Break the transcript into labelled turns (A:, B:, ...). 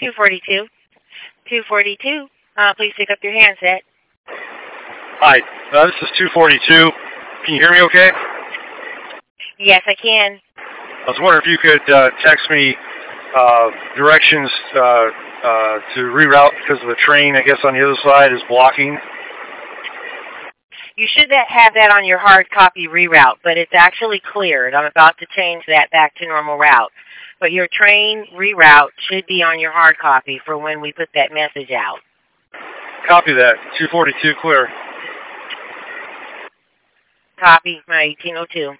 A: 242. 242. Please pick up your handset.
B: Hi, this is 242. Can you hear me okay?
A: Yes, I can.
B: I was wondering if you could text me directions to reroute because of the train, I guess, on the other side is blocking.
A: You should have that on your hard copy reroute, but it's actually cleared. I'm about to change that back to normal route. But your train reroute should be on your hard copy for when we put that message out.
B: Copy that. 242 clear.
A: Copy, my 1802.